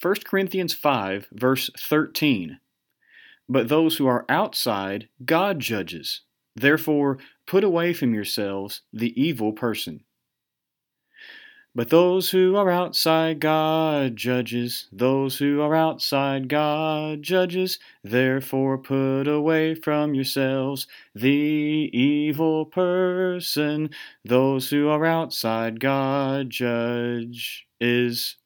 1 Corinthians 5, verse 13. But those who are outside, God judges. Therefore, put away from yourselves the evil person. But those who are outside, God judges. Those who are outside, God judges. Therefore, put away from yourselves the evil person. Those who are outside, God judges.